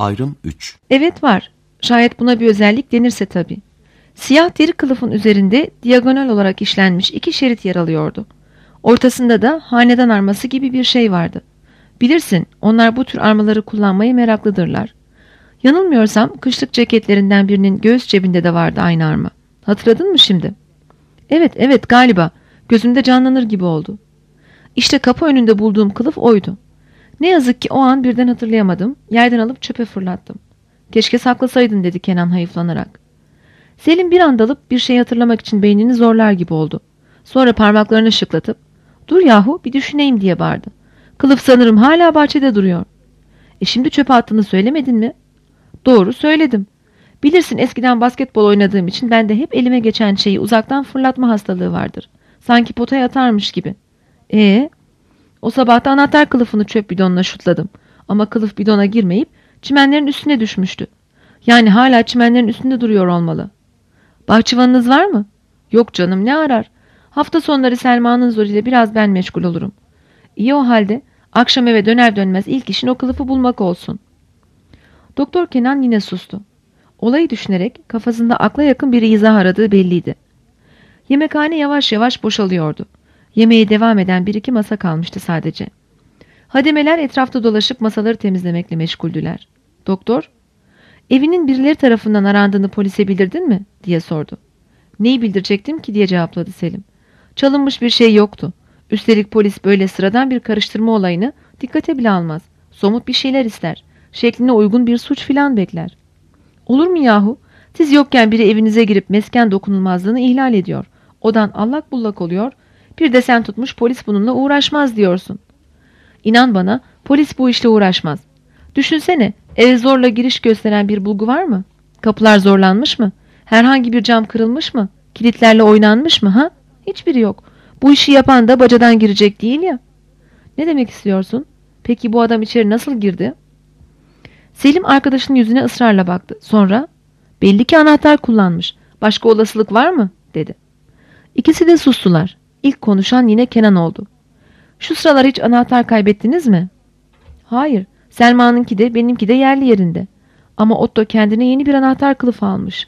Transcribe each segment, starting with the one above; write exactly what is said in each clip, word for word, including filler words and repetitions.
Ayrım üç. Evet var. Şayet buna bir özellik denirse tabii. Siyah deri kılıfın üzerinde diagonal olarak işlenmiş iki şerit yer alıyordu. Ortasında da hanedan arması gibi bir şey vardı. Bilirsin, onlar bu tür armaları kullanmaya meraklıdırlar. Yanılmıyorsam kışlık ceketlerinden birinin göğüs cebinde de vardı aynı arma. Hatırladın mı şimdi? Evet, evet galiba. Gözümde canlanır gibi oldu. İşte kapı önünde bulduğum kılıf oydu. Ne yazık ki o an birden hatırlayamadım. Yerden alıp çöpe fırlattım. Keşke saklasaydın dedi Kenan hayıflanarak. Selim bir an dalıp bir şey hatırlamak için beynini zorlar gibi oldu. Sonra parmaklarını şıklatıp ''Dur yahu bir düşüneyim'' diye bağırdı. ''Kılıf sanırım hala bahçede duruyor.'' ''E şimdi çöpe attığını söylemedin mi?'' ''Doğru söyledim. Bilirsin eskiden basketbol oynadığım için bende hep elime geçen şeyi uzaktan fırlatma hastalığı vardır. Sanki potaya atarmış gibi.'' ''Ee?'' ''O sabah da anahtar kılıfını çöp bidonuna şutladım. Ama kılıf bidona girmeyip çimenlerin üstüne düşmüştü. Yani hala çimenlerin üstünde duruyor olmalı.'' ''Bahçıvanınız var mı?'' ''Yok canım, ne arar? Hafta sonları Selma'nın zoruyla biraz ben meşgul olurum.'' ''İyi o halde. Akşam eve döner dönmez ilk işin o kılıfı bulmak olsun.'' Doktor Kenan yine sustu. Olayı düşünerek kafasında akla yakın bir izah aradığı belliydi. Yemekhane yavaş yavaş boşalıyordu. Yemeğe devam eden bir iki masa kalmıştı sadece. Hademeler etrafta dolaşıp masaları temizlemekle meşguldüler. Doktor, ''Evinin birileri tarafından arandığını polise bildirdin mi?'' diye sordu. ''Neyi bildirecektim ki?'' diye cevapladı Selim. ''Çalınmış bir şey yoktu. Üstelik polis böyle sıradan bir karıştırma olayını dikkate bile almaz. Somut bir şeyler ister. Şekline uygun bir suç filan bekler.'' ''Olur mu yahu? Siz yokken biri evinize girip mesken dokunulmazlığını ihlal ediyor. Odan allak bullak oluyor. Bir de sen tutmuş polis bununla uğraşmaz diyorsun.'' ''İnan bana polis bu işle uğraşmaz. Düşünsene, eve zorla giriş gösteren bir bulgu var mı? Kapılar zorlanmış mı? Herhangi bir cam kırılmış mı? Kilitlerle oynanmış mı ha? Hiçbiri yok. Bu işi yapan da bacadan girecek değil ya.'' ''Ne demek istiyorsun? Peki bu adam içeri nasıl girdi?'' Selim arkadaşının yüzüne ısrarla baktı. Sonra ''Belli ki anahtar kullanmış. Başka olasılık var mı?'' dedi. İkisi de sustular. İlk konuşan yine Kenan oldu. ''Şu sıralar hiç anahtar kaybettiniz mi?'' ''Hayır. Selma'nınki de benimki de yerli yerinde. Ama Otto kendine yeni bir anahtar kılıfı almış.''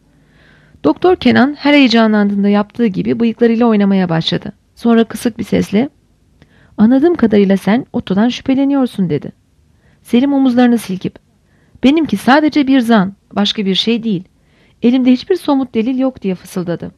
Doktor Kenan her heyecanlandığında yaptığı gibi bıyıklarıyla oynamaya başladı. Sonra kısık bir sesle ''Anladığım kadarıyla sen Otto'dan şüpheleniyorsun'' dedi. Selim omuzlarını silkip ''Benimki sadece bir zan, başka bir şey değil. Elimde hiçbir somut delil yok'' diye fısıldadı.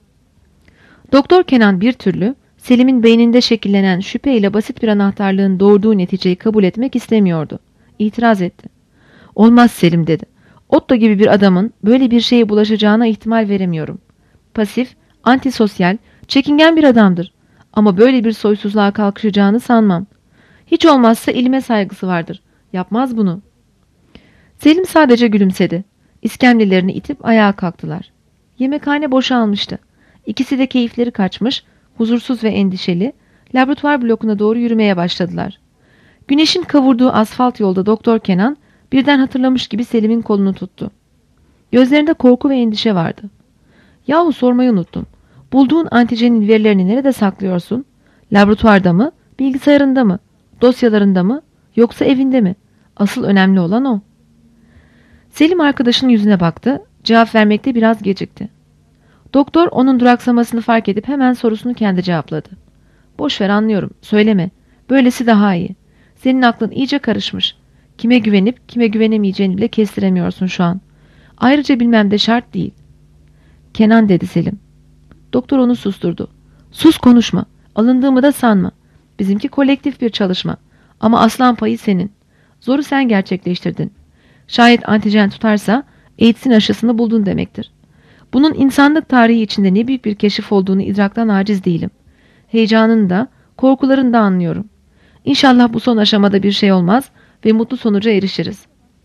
Doktor Kenan bir türlü Selim'in beyninde şekillenen şüpheyle basit bir anahtarlığın doğurduğu neticeyi kabul etmek istemiyordu. İtiraz etti. ''Olmaz Selim'' dedi. ''Otto gibi bir adamın böyle bir şeye bulaşacağına ihtimal veremiyorum. Pasif, antisosyal, çekingen bir adamdır. Ama böyle bir soysuzluğa kalkışacağını sanmam. Hiç olmazsa ilime saygısı vardır. Yapmaz bunu.'' Selim sadece gülümsedi. İskemlelerini itip ayağa kalktılar. Yemekhane boşalmıştı. İkisi de keyifleri kaçmış, huzursuz ve endişeli, laboratuvar blokuna doğru yürümeye başladılar. Güneşin kavurduğu asfalt yolda Doktor Kenan birden hatırlamış gibi Selim'in kolunu tuttu. Gözlerinde korku ve endişe vardı. ''Yahu sormayı unuttum. Bulduğun antijenin verilerini nerede saklıyorsun? Laboratuvarda mı, bilgisayarında mı, dosyalarında mı, yoksa evinde mi? Asıl önemli olan o.'' Selim arkadaşının yüzüne baktı, cevap vermekte biraz gecikti. Doktor onun duraksamasını fark edip hemen sorusunu kendi cevapladı. ''Boş ver, anlıyorum, söyleme. Böylesi daha iyi. Senin aklın iyice karışmış. Kime güvenip kime güvenemeyeceğini bile kestiremiyorsun şu an. Ayrıca bilmem de şart değil.'' ''Kenan'' dedi Selim. Doktor onu susturdu. ''Sus, konuşma. Alındığımı da sanma. Bizimki kolektif bir çalışma. Ama aslan payı senin. Zoru sen gerçekleştirdin. Şayet antijen tutarsa AIDS'in aşısını buldun demektir. Bunun insanlık tarihi içinde ne büyük bir keşif olduğunu idraktan aciz değilim. Heyecanını da, korkularını da anlıyorum. İnşallah bu son aşamada bir şey olmaz ve mutlu sonuca erişiriz.''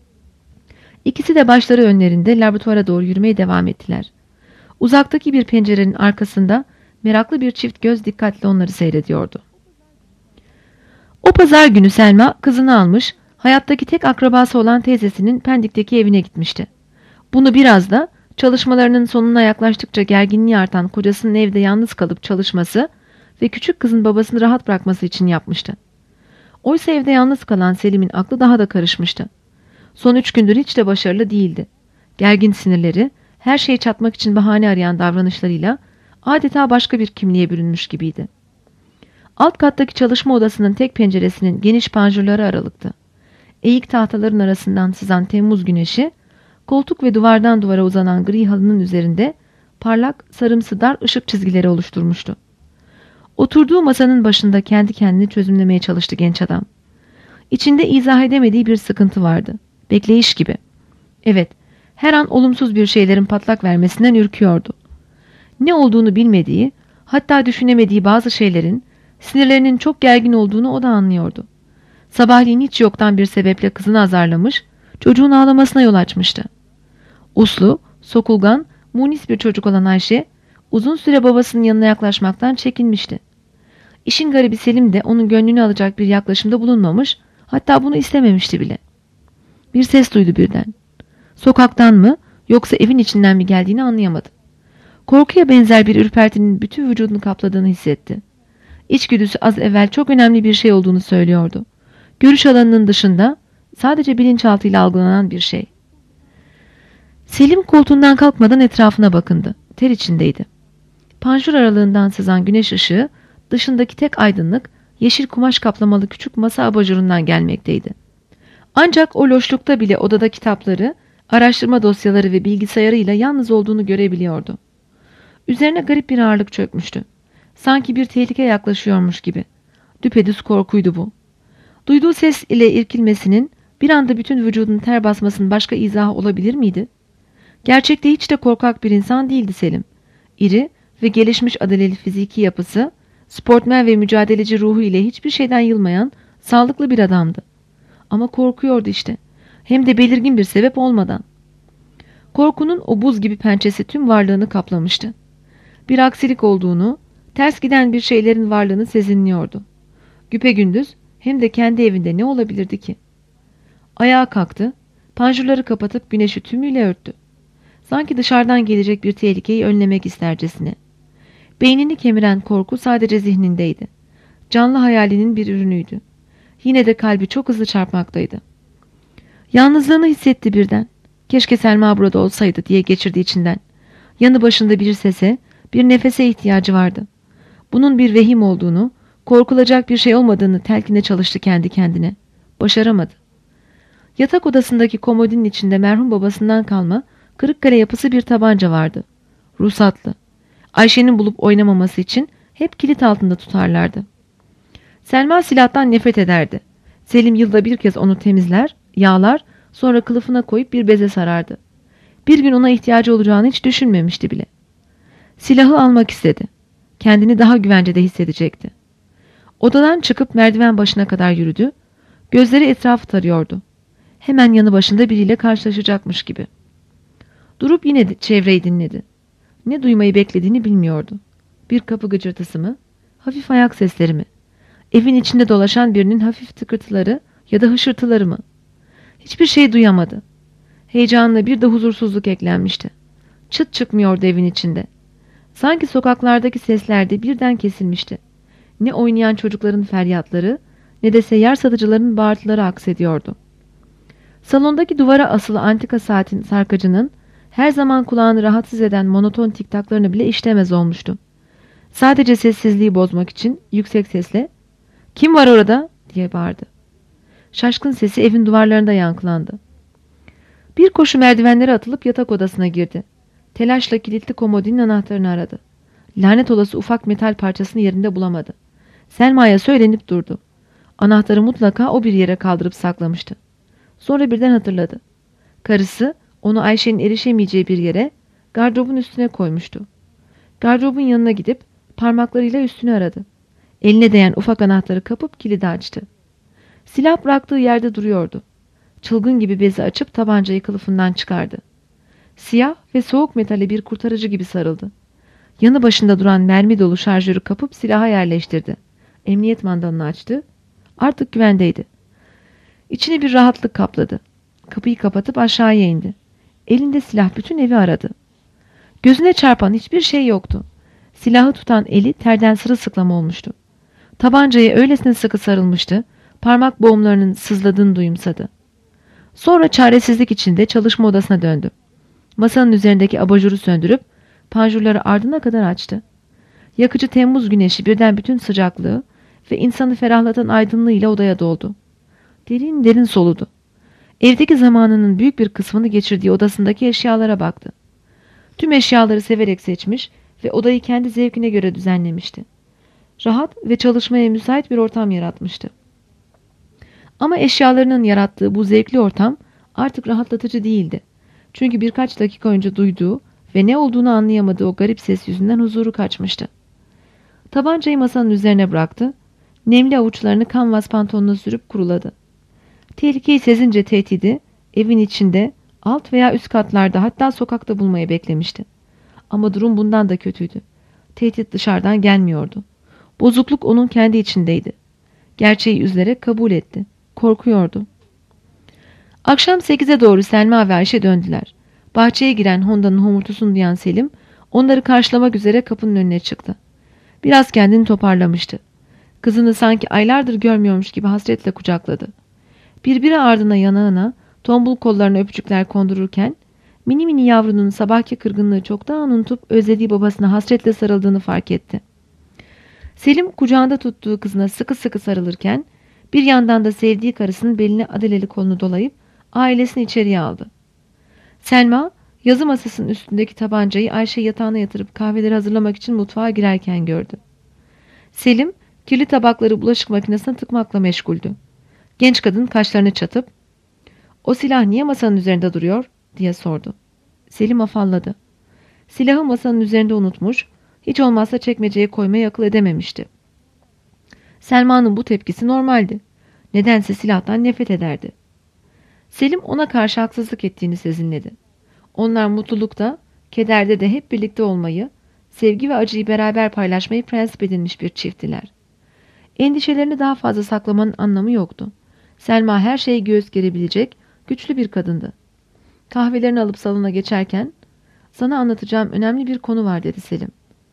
İkisi de başları önlerinde laboratuvara doğru yürümeye devam ettiler. Uzaktaki bir pencerenin arkasında meraklı bir çift göz dikkatle onları seyrediyordu. O pazar günü Selma kızını almış, hayattaki tek akrabası olan teyzesinin Pendik'teki evine gitmişti. Bunu biraz da çalışmalarının sonuna yaklaştıkça gerginliği artan kocasının evde yalnız kalıp çalışması ve küçük kızın babasını rahat bırakması için yapmıştı. Oysa evde yalnız kalan Selim'in aklı daha da karışmıştı. Son üç gündür hiç de başarılı değildi. Gergin sinirleri, her şeyi çatmak için bahane arayan davranışlarıyla adeta başka bir kimliğe bürünmüş gibiydi. Alt kattaki çalışma odasının tek penceresinin geniş panjurları aralıktı. Eğik tahtaların arasından sızan Temmuz güneşi, koltuk ve duvardan duvara uzanan gri halının üzerinde parlak, sarımsı dar ışık çizgileri oluşturmuştu. Oturduğu masanın başında kendi kendini çözümlemeye çalıştı genç adam. İçinde izah edemediği bir sıkıntı vardı. Bekleyiş gibi. Evet, her an olumsuz bir şeylerin patlak vermesinden ürküyordu. Ne olduğunu bilmediği, hatta düşünemediği bazı şeylerin, sinirlerinin çok gergin olduğunu o da anlıyordu. Sabahleyin hiç yoktan bir sebeple kızını azarlamış, çocuğun ağlamasına yol açmıştı. Uslu, sokulgan, munis bir çocuk olan Ayşe, uzun süre babasının yanına yaklaşmaktan çekinmişti. İşin garibi Selim de onun gönlünü alacak bir yaklaşımda bulunmamış, hatta bunu istememişti bile. Bir ses duydu birden. Sokaktan mı, yoksa evin içinden mi geldiğini anlayamadı. Korkuya benzer bir ürpertinin bütün vücudunu kapladığını hissetti. İçgüdüsü az evvel çok önemli bir şey olduğunu söylüyordu. Görüş alanının dışında sadece bilinçaltıyla algılanan bir şey. Selim koltuğundan kalkmadan etrafına bakındı. Ter içindeydi. Panjur aralığından sızan güneş ışığı dışındaki tek aydınlık yeşil kumaş kaplamalı küçük masa abajurundan gelmekteydi. Ancak o loşlukta bile odada kitapları, araştırma dosyaları ve bilgisayarıyla yalnız olduğunu görebiliyordu. Üzerine garip bir ağırlık çökmüştü. Sanki bir tehlike yaklaşıyormuş gibi. Düpedüz korkuydu bu. Duyduğu ses ile irkilmesinin bir anda bütün vücudun ter basmasının başka izahı olabilir miydi? Gerçekte hiç de korkak bir insan değildi Selim. İri ve gelişmiş adaleli fiziki yapısı, sportmen ve mücadeleci ruhu ile hiçbir şeyden yılmayan sağlıklı bir adamdı. Ama korkuyordu işte. Hem de belirgin bir sebep olmadan. Korkunun o buz gibi pençesi tüm varlığını kaplamıştı. Bir aksilik olduğunu, ters giden bir şeylerin varlığını sezinliyordu. Güpegündüz hem de kendi evinde ne olabilirdi ki? Ayağa kalktı, panjurları kapatıp güneşi tümüyle örttü. Sanki dışarıdan gelecek bir tehlikeyi önlemek istercesine. Beynini kemiren korku sadece zihnindeydi. Canlı hayalinin bir ürünüydü. Yine de kalbi çok hızlı çarpmaktaydı. Yalnızlığını hissetti birden. Keşke Selma burada olsaydı diye geçirdi içinden. Yanı başında bir sese, bir nefese ihtiyacı vardı. Bunun bir vehim olduğunu, korkulacak bir şey olmadığını telkine çalıştı kendi kendine. Başaramadı. Yatak odasındaki komodinin içinde merhum babasından kalma, Kırıkkale yapısı bir tabanca vardı. Ruhsatlı. Ayşe'nin bulup oynamaması için hep kilit altında tutarlardı. Selma silahtan nefret ederdi. Selim yılda bir kez onu temizler, yağlar, sonra kılıfına koyup bir beze sarardı. Bir gün ona ihtiyacı olacağını hiç düşünmemişti bile. Silahı almak istedi. Kendini daha güvencede hissedecekti. Odadan çıkıp merdiven başına kadar yürüdü. Gözleri etrafı tarıyordu. Hemen yanı başında biriyle karşılaşacakmış gibi. Durup yine çevreyi dinledi. Ne duymayı beklediğini bilmiyordu. Bir kapı gıcırtısı mı? Hafif ayak sesleri mi? Evin içinde dolaşan birinin hafif tıkırtıları ya da hışırtıları mı? Hiçbir şey duyamadı. Heyecanla bir de huzursuzluk eklenmişti. Çıt çıkmıyordu evin içinde. Sanki sokaklardaki sesler de birden kesilmişti. Ne oynayan çocukların feryatları ne de seyyar satıcıların bağırtıları aksediyordu. Salondaki duvara asılı antika saatin sarkacının her zaman kulağını rahatsız eden monoton tiktaklarını bile işlemez olmuştu. Sadece sessizliği bozmak için yüksek sesle "Kim var orada?" diye bağırdı. Şaşkın sesi evin duvarlarında yankılandı. Bir koşu merdivenlere atılıp yatak odasına girdi. Telaşla kilitli komodinin anahtarını aradı. Lanet olası ufak metal parçasını yerinde bulamadı. Selma'ya söylenip durdu. Anahtarı mutlaka o bir yere kaldırıp saklamıştı. Sonra birden hatırladı. Karısı onu Ayşe'nin erişemeyeceği bir yere gardırobun üstüne koymuştu. Gardırobun yanına gidip parmaklarıyla üstünü aradı. Eline değen ufak anahtarı kapıp kilidi açtı. Silah bıraktığı yerde duruyordu. Çılgın gibi bezi açıp tabancayı kılıfından çıkardı. Siyah ve soğuk metale bir kurtarıcı gibi sarıldı. Yanı başında duran mermi dolu şarjörü kapıp silaha yerleştirdi. Emniyet mandalını açtı. Artık güvendeydi. İçine bir rahatlık kapladı. Kapıyı kapatıp aşağıya indi. Elinde silah bütün evi aradı. Gözüne çarpan hiçbir şey yoktu. Silahı tutan eli terden sırılsıklam olmuştu. Tabancaya öylesine sıkı sarılmıştı, parmak boğumlarının sızladığını duyumsadı. Sonra çaresizlik içinde çalışma odasına döndü. Masanın üzerindeki abajuru söndürüp panjurları ardına kadar açtı. Yakıcı Temmuz güneşi birden bütün sıcaklığı ve insanı ferahlatan aydınlığıyla odaya doldu. Derin derin soludu. Evdeki zamanının büyük bir kısmını geçirdiği odasındaki eşyalara baktı. Tüm eşyaları severek seçmiş ve odayı kendi zevkine göre düzenlemişti. Rahat ve çalışmaya müsait bir ortam yaratmıştı. Ama eşyalarının yarattığı bu zevkli ortam artık rahatlatıcı değildi. Çünkü birkaç dakika önce duyduğu ve ne olduğunu anlayamadığı o garip ses yüzünden huzuru kaçmıştı. Tabancayı masanın üzerine bıraktı. Nemli avuçlarını kanvas pantolonuna sürüp kuruladı. Tehlikeyi sezince tehdidi evin içinde, alt veya üst katlarda, hatta sokakta bulmayı beklemişti. Ama durum bundan da kötüydü. Tehdit dışarıdan gelmiyordu. Bozukluk onun kendi içindeydi. Gerçeği üzülerek kabul etti. Korkuyordu. Akşam sekize doğru Selma ve Ayşe döndüler. Bahçeye giren Honda'nın homurtusunu duyan Selim, onları karşılamak üzere kapının önüne çıktı. Biraz kendini toparlamıştı. Kızını sanki aylardır görmüyormuş gibi hasretle kucakladı. Birbiri ardına yanağına, tombul kollarına öpücükler kondururken, mini mini yavrunun sabahki kırgınlığı çoktan unutup özlediği babasına hasretle sarıldığını fark etti. Selim kucağında tuttuğu kızına sıkı sıkı sarılırken, bir yandan da sevdiği karısının beline adeleli kolunu dolayıp ailesini içeriye aldı. Selma, yazı masasının üstündeki tabancayı Ayşe yatağına yatırıp kahveleri hazırlamak için mutfağa girerken gördü. Selim, kirli tabakları bulaşık makinesine tıkmakla meşguldü. Genç kadın kaşlarını çatıp, "O silah niye masanın üzerinde duruyor?" diye sordu. Selim afalladı. Silahı masanın üzerinde unutmuş, hiç olmazsa çekmeceye koymaya akıl edememişti. Selma'nın bu tepkisi normaldi. Nedense silahtan nefret ederdi. Selim ona karşı haksızlık ettiğini sezinledi. Onlar mutlulukta, kederde de hep birlikte olmayı, sevgi ve acıyı beraber paylaşmayı prensip edinmiş bir çifttiler. Endişelerini daha fazla saklamanın anlamı yoktu. Selma her şeye göğüs gerebilecek, güçlü bir kadındı. Kahvelerini alıp salona geçerken, "Sana anlatacağım önemli bir konu var," dedi Selim.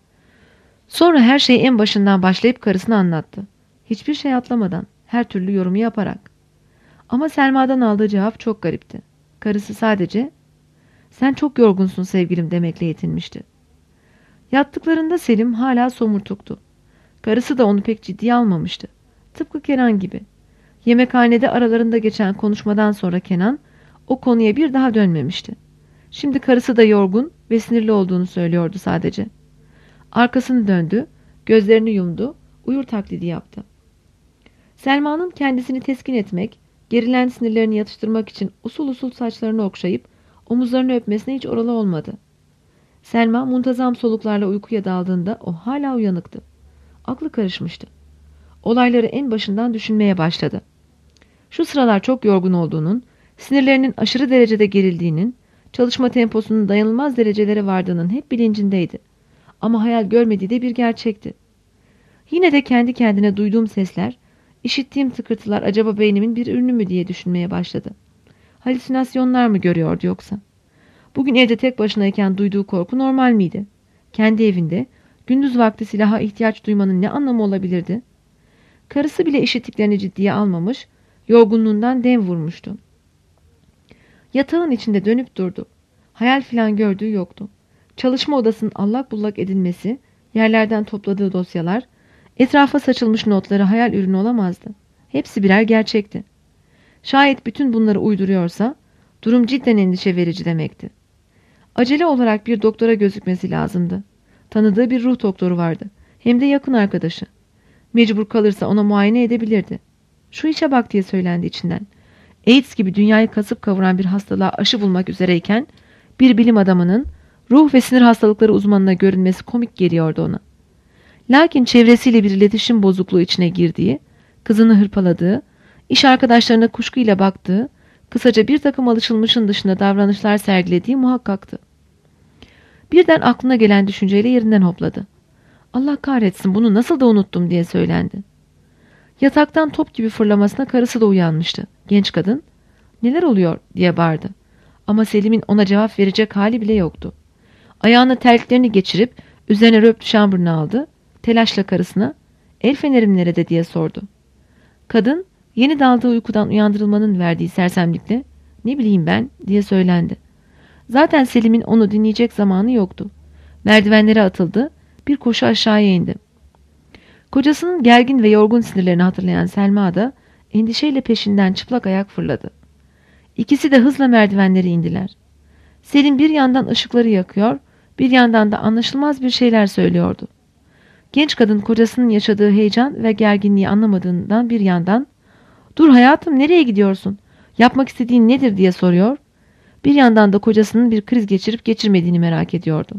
Sonra her şeyi en başından başlayıp karısına anlattı. Hiçbir şey atlamadan, her türlü yorumu yaparak. Ama Selma'dan aldığı cevap çok garipti. Karısı sadece, "Sen çok yorgunsun sevgilim," demekle yetinmişti. Yattıklarında Selim hala somurtuktu. Karısı da onu pek ciddiye almamıştı. Tıpkı Kenan gibi. Yemekhanede aralarında geçen konuşmadan sonra Kenan o konuya bir daha dönmemişti. Şimdi karısı da yorgun ve sinirli olduğunu söylüyordu sadece. Arkasını döndü, gözlerini yumdu, uyur taklidi yaptı. Selma'nın kendisini teskin etmek, gerilen sinirlerini yatıştırmak için usul usul saçlarını okşayıp omuzlarını öpmesine hiç oralı olmadı. Selma muntazam soluklarla uykuya daldığında o hala uyanıktı. Aklı karışmıştı. Olayları en başından düşünmeye başladı. Şu sıralar çok yorgun olduğunun, sinirlerinin aşırı derecede gerildiğinin, çalışma temposunun dayanılmaz derecelere vardığının hep bilincindeydi. Ama hayal görmediği de bir gerçekti. Yine de kendi kendine duyduğum sesler, işittiğim tıkırtılar acaba beynimin bir ürünü mü diye düşünmeye başladı. Halüsinasyonlar mı görüyordu yoksa? Bugün evde tek başınayken duyduğu korku normal miydi? Kendi evinde, gündüz vakti silaha ihtiyaç duymanın ne anlamı olabilirdi? Karısı bile işittiklerini ciddiye almamış, yorgunluğundan dem vurmuştu. Yatağın içinde dönüp durdu. Hayal filan gördüğü yoktu. Çalışma odasının allak bullak edilmesi, yerlerden topladığı dosyalar, etrafa saçılmış notları hayal ürünü olamazdı. Hepsi birer gerçekti. Şayet bütün bunları uyduruyorsa, durum cidden endişe verici demekti. Acele olarak bir doktora gözükmesi lazımdı. Tanıdığı bir ruh doktoru vardı. Hem de yakın arkadaşı. Mecbur kalırsa ona muayene edebilirdi. Şu işe bak diye söylendi içinden. AIDS gibi dünyayı kasıp kavuran bir hastalığa aşı bulmak üzereyken bir bilim adamının ruh ve sinir hastalıkları uzmanına görünmesi komik geliyordu ona. Lakin çevresiyle bir iletişim bozukluğu içine girdiği, kızını hırpaladığı, iş arkadaşlarına kuşkuyla baktığı, kısaca bir takım alışılmışın dışında davranışlar sergilediği muhakkaktı. Birden aklına gelen düşünceyle yerinden hopladı. Allah kahretsin, bunu nasıl da unuttum diye söylendi. Yataktan top gibi fırlamasına karısı da uyanmıştı. Genç kadın, "Neler oluyor?" diye bağırdı. Ama Selim'in ona cevap verecek hali bile yoktu. Ayağına terliklerini geçirip üzerine röptü şambırını aldı. Telaşla karısına, "El fenerim nerede?" diye sordu. Kadın, yeni daldığı uykudan uyandırılmanın verdiği sersemlikle, "Ne bileyim ben," diye söylendi. Zaten Selim'in onu dinleyecek zamanı yoktu. Merdivenlere atıldı, bir koşu aşağıya indi. Kocasının gergin ve yorgun sinirlerini hatırlayan Selma da endişeyle peşinden çıplak ayak fırladı. İkisi de hızla merdivenleri indiler. Selim bir yandan ışıkları yakıyor, bir yandan da anlaşılmaz bir şeyler söylüyordu. Genç kadın kocasının yaşadığı heyecan ve gerginliği anlamadığından bir yandan "Dur hayatım, nereye gidiyorsun? Yapmak istediğin nedir?" diye soruyor. Bir yandan da kocasının bir kriz geçirip geçirmediğini merak ediyordu.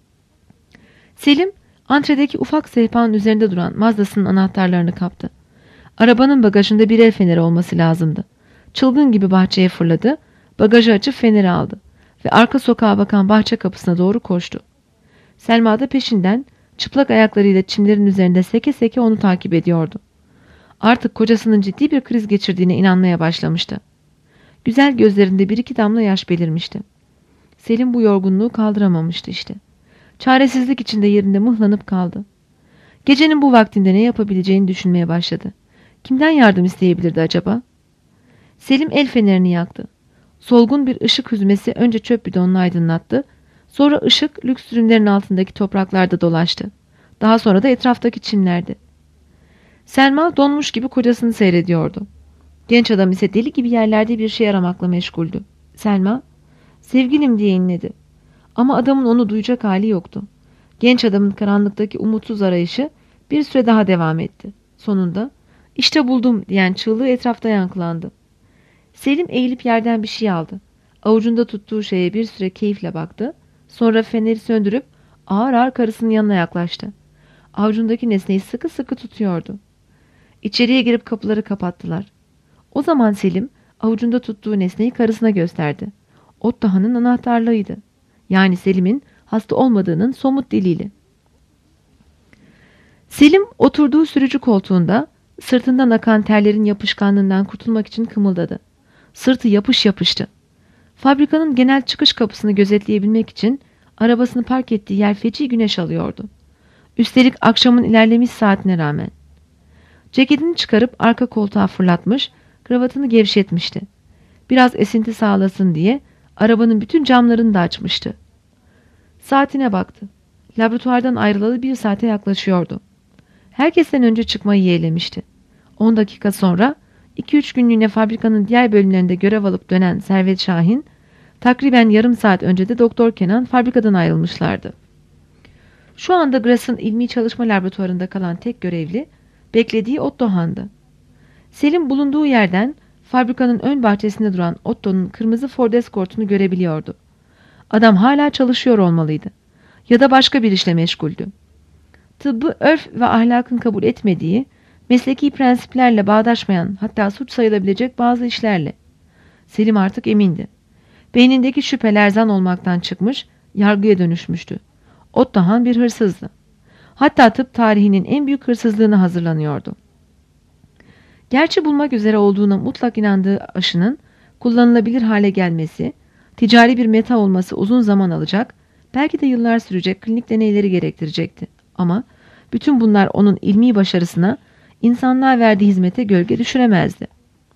Selim, antredeki ufak sehpanın üzerinde duran Mazda'sının anahtarlarını kaptı. Arabanın bagajında bir el feneri olması lazımdı. Çılgın gibi bahçeye fırladı, bagajı açıp feneri aldı ve arka sokağa bakan bahçe kapısına doğru koştu. Selma da peşinden çıplak ayaklarıyla çimlerin üzerinde seke seke onu takip ediyordu. Artık kocasının ciddi bir kriz geçirdiğine inanmaya başlamıştı. Güzel gözlerinde bir iki damla yaş belirmişti. Selim bu yorgunluğu kaldıramamıştı işte. Çaresizlik içinde yerinde mıhlanıp kaldı. Gecenin bu vaktinde ne yapabileceğini düşünmeye başladı. Kimden yardım isteyebilirdi acaba? Selim el fenerini yaktı. Solgun bir ışık hüzmesi önce çöp bidonunu aydınlattı. Sonra ışık lüks ürünlerin altındaki topraklarda dolaştı. Daha sonra da etraftaki çimlerde. Selma donmuş gibi kocasını seyrediyordu. Genç adam ise deli gibi yerlerde bir şey aramakla meşguldü. Selma, "Sevgilim," diye inledi. Ama adamın onu duyacak hali yoktu. Genç adamın karanlıktaki umutsuz arayışı bir süre daha devam etti. Sonunda "İşte buldum," diyen çığlığı etrafta yankılandı. Selim eğilip yerden bir şey aldı. Avucunda tuttuğu şeye bir süre keyifle baktı. Sonra feneri söndürüp ağır ağır karısının yanına yaklaştı. Avucundaki nesneyi sıkı sıkı tutuyordu. İçeriye girip kapıları kapattılar. O zaman Selim avucunda tuttuğu nesneyi karısına gösterdi. Ottohan'ın anahtarlığıydı. Yani Selim'in hasta olmadığının somut delili. Selim oturduğu sürücü koltuğunda sırtından akan terlerin yapışkanlığından kurtulmak için kımıldadı. Sırtı yapış yapıştı. Fabrikanın genel çıkış kapısını gözetleyebilmek için arabasını park ettiği yer feci güneş alıyordu. Üstelik akşamın ilerlemiş saatine rağmen. Ceketini çıkarıp arka koltuğa fırlatmış, kravatını gevşetmişti. Biraz esinti sağlasın diye arabanın bütün camlarını da açmıştı. Saatine baktı. Laboratuvardan ayrılalı bir saate yaklaşıyordu. Herkesten önce çıkmayı yeğlemişti. On dakika sonra iki üç günlüğüne fabrikanın diğer bölümlerinde görev alıp dönen Servet Şahin, takriben yarım saat önce de Doktor Kenan fabrikadan ayrılmışlardı. Şu anda Grass'ın ilmi çalışma laboratuvarında kalan tek görevli, beklediği Ottohan'dı. Selim bulunduğu yerden fabrikanın ön bahçesinde duran Otto'nun kırmızı Ford Escort'unu görebiliyordu. Adam hala çalışıyor olmalıydı. Ya da başka bir işle meşguldü. Tıbbı örf ve ahlakın kabul etmediği, mesleki prensiplerle bağdaşmayan, hatta suç sayılabilecek bazı işlerle. Selim artık emindi. Beynindeki şüpheler zan olmaktan çıkmış, yargıya dönüşmüştü. Ottohan bir hırsızdı. Hatta tıp tarihinin en büyük hırsızlığına hazırlanıyordu. Gerçi bulmak üzere olduğuna mutlak inandığı aşının kullanılabilir hale gelmesi, ticari bir meta olması uzun zaman alacak, belki de yıllar sürecek klinik deneyleri gerektirecekti. Ama bütün bunlar onun ilmi başarısına, insanlığa verdiği hizmete gölge düşüremezdi.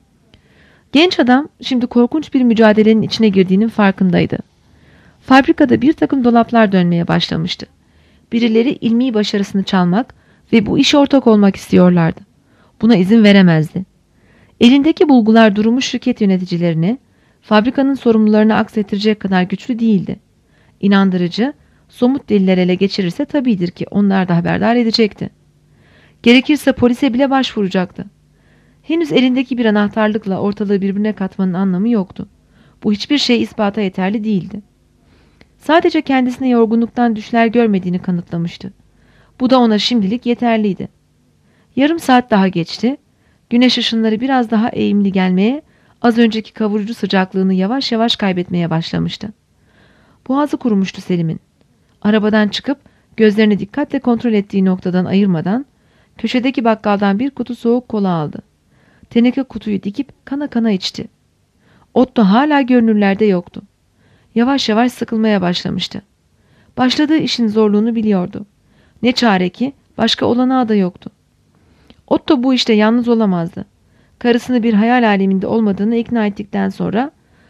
Genç adam şimdi korkunç bir mücadelenin içine girdiğinin farkındaydı. Fabrikada bir takım dolaplar dönmeye başlamıştı. Birileri ilmi başarısını çalmak ve bu işe ortak olmak istiyorlardı. Buna izin veremezdi. Elindeki bulgular durmuş şirket yöneticilerine, fabrikanın sorumlularına aksettirecek kadar güçlü değildi. İnandırıcı, somut deliller ele geçirirse tabidir ki onlar da haberdar edecekti. Gerekirse polise bile başvuracaktı. Henüz elindeki bir anahtarlıkla ortalığı birbirine katmanın anlamı yoktu. Bu hiçbir şey ispata yeterli değildi. Sadece kendisine yorgunluktan düşler görmediğini kanıtlamıştı. Bu da ona şimdilik yeterliydi. Yarım saat daha geçti. Güneş ışınları biraz daha eğimli gelmeye, az önceki kavurucu sıcaklığını yavaş yavaş kaybetmeye başlamıştı. Boğazı kurumuştu Selim'in. Arabadan çıkıp gözlerini dikkatle kontrol ettiği noktadan ayırmadan köşedeki bakkaldan bir kutu soğuk kola aldı. Teneke kutuyu dikip kana kana içti. Otto hala görünürlerde yoktu. Yavaş yavaş sıkılmaya başlamıştı. Başladığı işin zorluğunu biliyordu. Ne çare ki başka olanağı da yoktu. Otto bu işte yalnız olamazdı. Karısını bir hayal aleminde olmadığını ikna ettikten sonra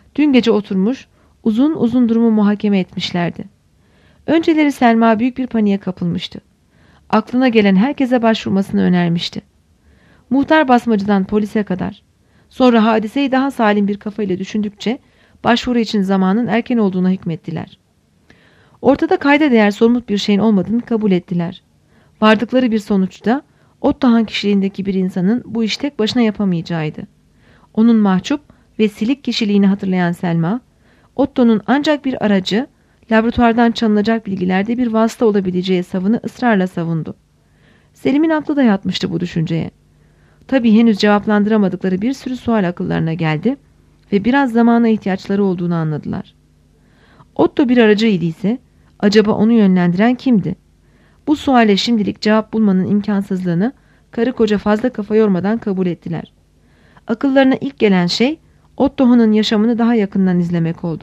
Dün gece oturmuş, uzun uzun durumu muhakeme etmişlerdi. Önceleri Selma büyük bir paniğe kapılmıştı. Aklına gelen herkese başvurmasını önermişti. Muhtar basmacıdan polise kadar. Sonra hadiseyi daha salim bir kafayla düşündükçe başvuru için zamanın erken olduğuna hükmettiler. Ortada kayda değer somut bir şeyin olmadığını kabul ettiler. Vardıkları bir sonuçta Ottohan kişiliğindeki bir insanın bu işi tek başına yapamayacağıydı. Onun mahcup ve silik kişiliğini hatırlayan Selma, Otto'nun ancak bir aracı, laboratuvardan çalınacak bilgilerde bir vasıta olabileceği savını ısrarla savundu. Selim'in aklı da yatmıştı bu düşünceye. Tabii henüz cevaplandıramadıkları bir sürü sual akıllarına geldi ve biraz zamana ihtiyaçları olduğunu anladılar. Otto bir aracı idiyse, acaba onu yönlendiren kimdi? Bu suale şimdilik cevap bulmanın imkansızlığını karı koca fazla kafa yormadan kabul ettiler. Akıllarına ilk gelen şey Otto'nun yaşamını daha yakından izlemek oldu.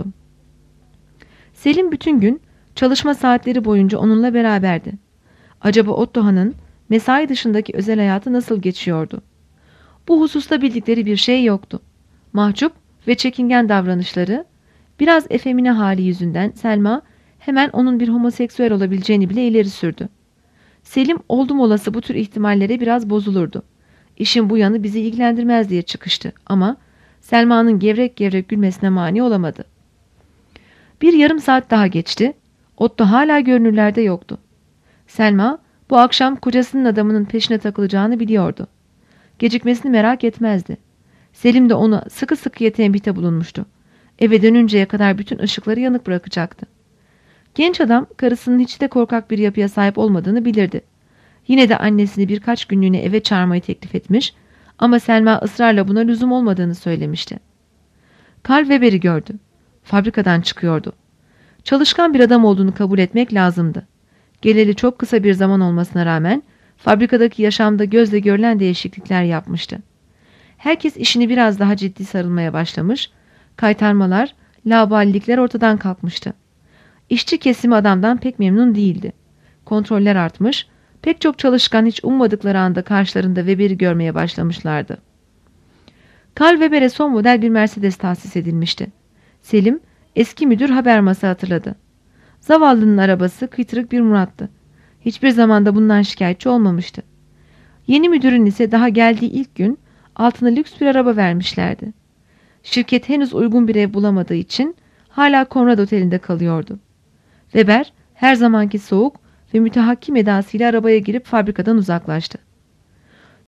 Selim bütün gün çalışma saatleri boyunca onunla beraberdi. Acaba Otto'nun mesai dışındaki özel hayatı nasıl geçiyordu? Bu hususta bildikleri bir şey yoktu. Mahcup ve çekingen davranışları, biraz efemine hali yüzünden Selma hemen onun bir homoseksüel olabileceğini bile ileri sürdü. Selim oldum olası bu tür ihtimallere biraz bozulurdu. İşin bu yanı bizi ilgilendirmez diye çıkıştı ama Selma'nın gevrek gevrek gülmesine mani olamadı. Bir yarım saat daha geçti. Otto hala görünürlerde yoktu. Selma bu akşam kocasının adamının peşine takılacağını biliyordu. Gecikmesini merak etmezdi. Selim de ona sıkı sıkıya tembihte bulunmuştu. Eve dönünceye kadar bütün ışıkları yanık bırakacaktı. Genç adam karısının hiç de korkak bir yapıya sahip olmadığını bilirdi. Yine de annesini birkaç günlüğüne eve çağırmayı teklif etmiş ama Selma ısrarla buna lüzum olmadığını söylemişti. Karl Weber'i gördü. Fabrikadan çıkıyordu. Çalışkan bir adam olduğunu kabul etmek lazımdı. Geleli çok kısa bir zaman olmasına rağmen fabrikadaki yaşamda gözle görülen değişiklikler yapmıştı. Herkes işini biraz daha ciddi sarılmaya başlamış, kaytarmalar, laubalilikler ortadan kalkmıştı. İşçi kesimi adamdan pek memnun değildi. Kontroller artmış, pek çok çalışkan hiç ummadıkları anda karşılarında Weber'i görmeye başlamışlardı. Karl Weber'e son model bir Mercedes tahsis edilmişti. Selim, eski müdür Habermas'ı hatırladı. Zavallının arabası kıytırık bir Murat'tı. Hiçbir zamanda bundan şikayetçi olmamıştı. Yeni müdürün ise daha geldiği ilk gün altına lüks bir araba vermişlerdi. Şirket henüz uygun bir ev bulamadığı için hala Konrad Oteli'nde kalıyordu. Weber her zamanki soğuk ve mütehakkim edasıyla arabaya girip fabrikadan uzaklaştı.